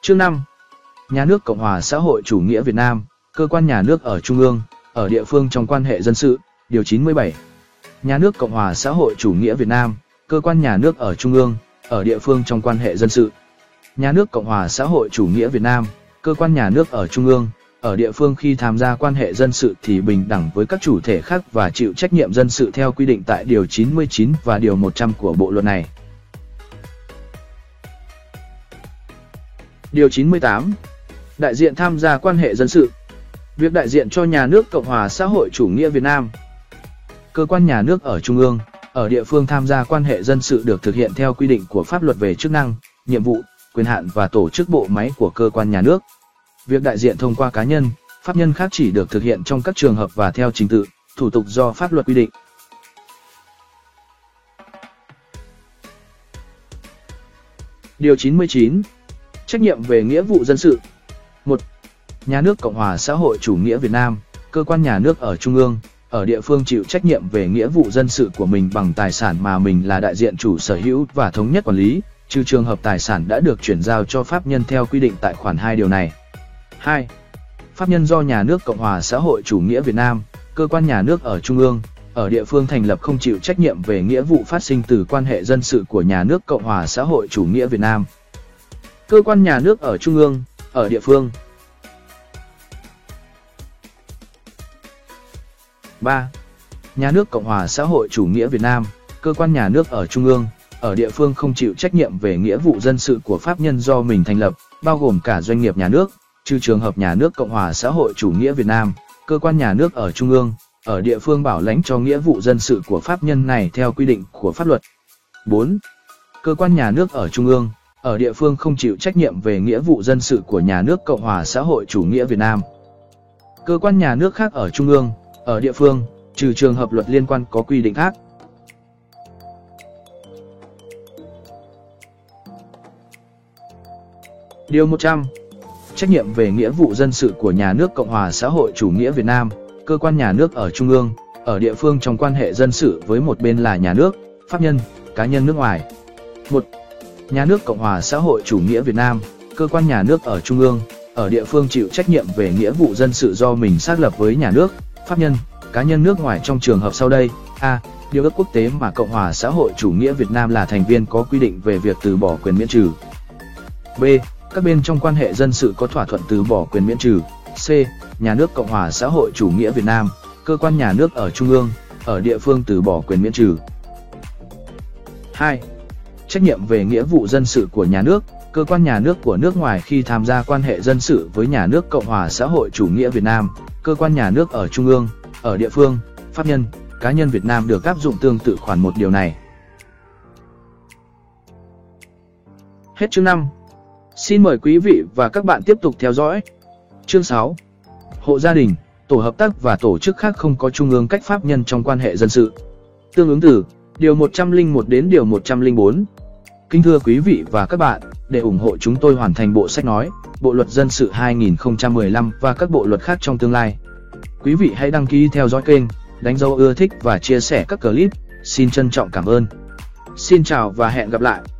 Chương 5. Nhà nước Cộng hòa xã hội chủ nghĩa Việt Nam, cơ quan nhà nước ở trung ương, ở địa phương trong quan hệ dân sự. Điều 97. Nhà nước Cộng hòa xã hội chủ nghĩa Việt Nam, cơ quan nhà nước ở trung ương, ở địa phương trong quan hệ dân sự. Nhà nước Cộng hòa xã hội chủ nghĩa Việt Nam, cơ quan nhà nước ở trung ương, ở địa phương khi tham gia quan hệ dân sự thì bình đẳng với các chủ thể khác và chịu trách nhiệm dân sự theo quy định tại Điều 99 và Điều 100 của Bộ Luật này. Điều 98. Đại diện tham gia quan hệ dân sự. Việc đại diện cho nhà nước Cộng hòa xã hội chủ nghĩa Việt Nam, cơ quan nhà nước ở trung ương, ở địa phương tham gia quan hệ dân sự được thực hiện theo quy định của pháp luật về chức năng, nhiệm vụ, quyền hạn và tổ chức bộ máy của cơ quan nhà nước. Việc đại diện thông qua cá nhân, pháp nhân khác chỉ được thực hiện trong các trường hợp và theo trình tự, thủ tục do pháp luật quy định. Điều 99. Trách nhiệm về nghĩa vụ dân sự. 1. Nhà nước Cộng hòa xã hội chủ nghĩa Việt Nam, cơ quan nhà nước ở trung ương, ở địa phương chịu trách nhiệm về nghĩa vụ dân sự của mình bằng tài sản mà mình là đại diện chủ sở hữu và thống nhất quản lý, trừ trường hợp tài sản đã được chuyển giao cho pháp nhân theo quy định tại khoản 2 điều này. 2. Pháp nhân do nhà nước Cộng hòa xã hội chủ nghĩa Việt Nam, cơ quan nhà nước ở trung ương, ở địa phương thành lập không chịu trách nhiệm về nghĩa vụ phát sinh từ quan hệ dân sự của nhà nước Cộng hòa xã hội chủ nghĩa Việt Nam. Cơ quan nhà nước ở trung ương, ở địa phương. 3. Nhà nước Cộng hòa xã hội chủ nghĩa Việt Nam, cơ quan nhà nước ở trung ương, ở địa phương không chịu trách nhiệm về nghĩa vụ dân sự của pháp nhân do mình thành lập, bao gồm cả doanh nghiệp nhà nước, trừ trường hợp nhà nước Cộng hòa xã hội chủ nghĩa Việt Nam, cơ quan nhà nước ở trung ương, ở địa phương bảo lãnh cho nghĩa vụ dân sự của pháp nhân này theo quy định của pháp luật. 4. Cơ quan nhà nước ở trung ương, ở địa phương không chịu trách nhiệm về nghĩa vụ dân sự của nhà nước Cộng hòa xã hội chủ nghĩa Việt Nam. Cơ quan nhà nước khác ở trung ương, ở địa phương, trừ trường hợp luật liên quan có quy định khác. Điều 100. Trách nhiệm về nghĩa vụ dân sự của nhà nước Cộng hòa xã hội chủ nghĩa Việt Nam, cơ quan nhà nước ở trung ương, ở địa phương trong quan hệ dân sự với một bên là nhà nước, pháp nhân, cá nhân nước ngoài. 1. Nhà nước Cộng hòa xã hội chủ nghĩa Việt Nam, cơ quan nhà nước ở trung ương, ở địa phương chịu trách nhiệm về nghĩa vụ dân sự do mình xác lập với nhà nước, pháp nhân, cá nhân nước ngoài trong trường hợp sau đây. A. Điều ước quốc tế mà Cộng hòa xã hội chủ nghĩa Việt Nam là thành viên có quy định về việc từ bỏ quyền miễn trừ. B. Các bên trong quan hệ dân sự có thỏa thuận từ bỏ quyền miễn trừ. C. Nhà nước Cộng hòa xã hội chủ nghĩa Việt Nam, cơ quan nhà nước ở trung ương, ở địa phương từ bỏ quyền miễn trừ. 2. Trách nhiệm về nghĩa vụ dân sự của nhà nước, cơ quan nhà nước của nước ngoài khi tham gia quan hệ dân sự với nhà nước Cộng hòa xã hội chủ nghĩa Việt Nam, cơ quan nhà nước ở trung ương, ở địa phương, pháp nhân, cá nhân Việt Nam được áp dụng tương tự khoản 1 điều này. Hết chương 5. Xin mời quý vị và các bạn tiếp tục theo dõi. Chương 6. Hộ gia đình, tổ hợp tác và tổ chức khác không có trung ương cách pháp nhân trong quan hệ dân sự. Tương ứng từ Điều 101 đến Điều 104. Kính thưa quý vị và các bạn, để ủng hộ chúng tôi hoàn thành bộ sách nói, Bộ luật dân sự 2015 và các bộ luật khác trong tương lai, quý vị hãy đăng ký theo dõi kênh, đánh dấu ưa thích và chia sẻ các clip. Xin trân trọng cảm ơn. Xin chào và hẹn gặp lại.